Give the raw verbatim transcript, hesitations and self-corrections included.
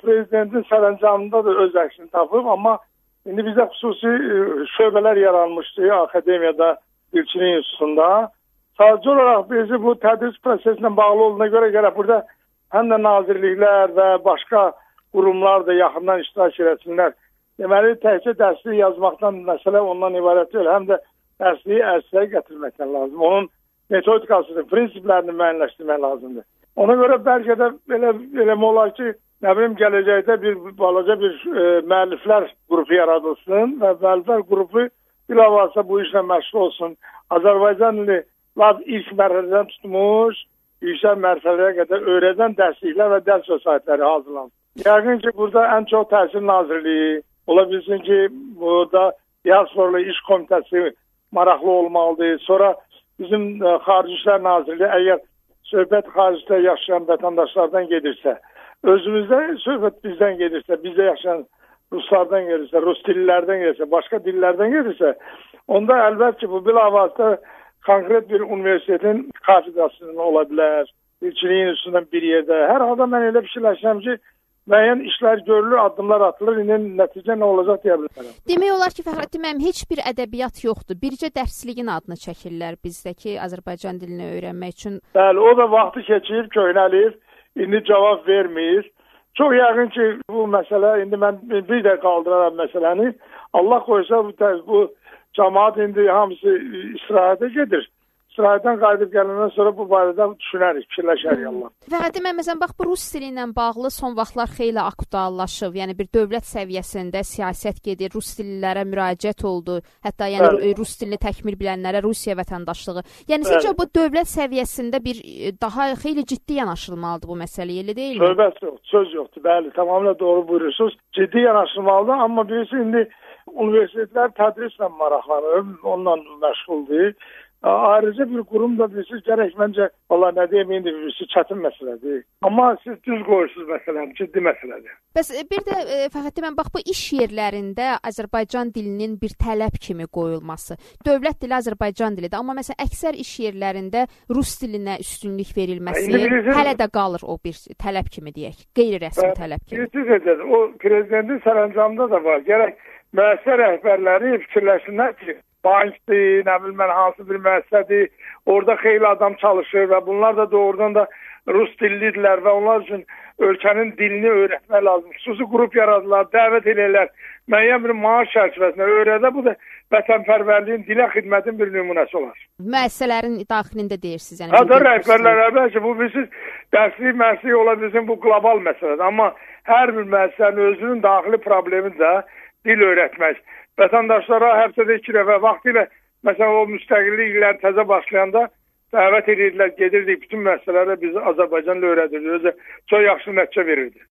prezidentin sərəncamında da öz əksini tapıb, amma indi bizdə xüsusi şöbələr yaranmışdı akademiyada, Dilçilik İnstitutunda. Sadəcə olaraq bizi bu tədris prosesinə bağlı olduğuna görə gələk burada həm də nazirliklər və başqa qurumlar da yaxından iştirak etsinlər. Deməli, təkcə dərsliyi yazmaqdan məsələ ondan ibarət deyil, həm də dərsliyi ərsəyə gətirməkdən lazım. Onun metodikasını, prinsiplərini müəyyənləşdirmək lazımdır. Ona görə bəlkə də belə, belə olar ki, nə bilim, gələcəkdə bir balaca bir e, müəlliflər qrupu yaradılsın və müəlliflər qrupu bilavasitə bu işlə məşğul olsun. Azərbaycan dili lab ilk mərhələdən tutmuş, yüksək mərhələyə qədər öyrədən dərsliklər və dərs vəsaitləri hazırlansın. Yəqin ki, burada ən çox Təhsil Nazirliyi, ola bilsin ki, burada Diasporla İş Komitəsi maraqlı olmalıdır. Sonra bizim e, Xarici İşlər Nazirliyi, əgər söhbət xaricdə yaşayan vətəndaşlardan gedirsə, özümüzdə söhbət bizdən gedirsə, bizdə yaşayan Ruslardan gedirsə, Rus dillərdən gedirsə, başqa dillərdən gedirsə, onda əlbət ki, bu bilavasitə konkret bir universitetin kafedrasının ola bilər, Dilçiliyin üstündən bir yerdə. Hər halda mən elə fikirləşirəm ki, müəyyən işlər görülür, addımlar atılır, indi nəticə nə olacaq deyə bilərəm. Demək olar ki, Fəxrəddin müəllim, heç bir ədəbiyyat yoxdur. Bircə dərsliyin adını çəkirlər bizdəki Azərbaycan dilini öyrənmək üçün. Bəli, o da vaxtı keçib, köhnəlib, indi cavab vermir. Çox yəqin ki, bu məsələ, indi mən bir də qaldıraram məsələni. Allah qoysa bu, bu cəmaat indi hamısı istirahətə gedir. İstirahətdən qayıdıb gələndən sonra bu barədə düşünərik, fikirləşərik Allah. Fəxrəddin müəllim, məsələn, bax, bu rus dili ilə bağlı son vaxtlar xeyli aktuallaşıb. Yəni bir dövlət səviyyəsində siyasət gedir, rus dillilərə müraciət oldu. Hətta yəni Bəli. Rus dilini təkmil bilənlərə Rusiya vətəndaşlığı. Yəni sizcə bu dövlət səviyyəsində bir daha xeyli ciddi yanaşılmalıdır bu məsələyə, elə deyilmi? Söhbət yox, söz yoxdur. Bəli, tamamilə doğru buyurursunuz. Ciddi yanaşılmalıdır, amma birisi indi universitetlər tədrislə maraqlanır, onunla məşğuldur. Ayrıca bir qurum da bilirsiniz, gərək məncə, valla nə deyəm, indi birisi çətin məsələdir. Amma siz düz qoyursunuz məsələn, ciddi məsələdir. Bəs bir də e, Fəxrəddin müəllim, bax bu iş yerlərində Azərbaycan dilinin bir tələb kimi qoyulması. Dövlət dili Azərbaycan dilidir, amma məsələn əksər iş yerlərində rus dilinə üstünlük verilməsi bilirsiniz, hələ də qalır o bir tələb kimi deyək, qeyri-rəsmi tələb kimi. Bilirsiniz, o prezidentin sərəncamında da var. Gərək müəssisə rəhbərləri fikirləşsinlər ki, bankdır, nə bilim mən hansı bir müəssisədir, orada xeyli adam çalışır və bunlar da doğrudan da rus dillidirlər və onlar üçün ölkənin dilini öyrətmək lazım. Xüsusi qrup yaradılar, dəvət edirlər, müəyyən bir maaş çərçivəsində öyrədə, bu da vətənpərvərliyin, dilə xidmətin bir nümunəsi olar. Müəssisələrin daxilində deyirsiniz. Yəni, Hətta rəhbərlər, əlbəttə, bu bilirsiniz, dərslik, mərslik ola bilsin, bu qlobal məsələdir. Amma hər bir müəssisənin özünün daxili problemi də dil öyrətmək. Vətəndaşlara həftədə iki dəfə vaxtilə, məsələn, o müstəqillik illəri təzə başlayanda dəvət edirlər, gedirdik, bütün məsələlərə biz Azərbaycanla öyrədirdik. Özü çox yaxşı nəticə verirdi.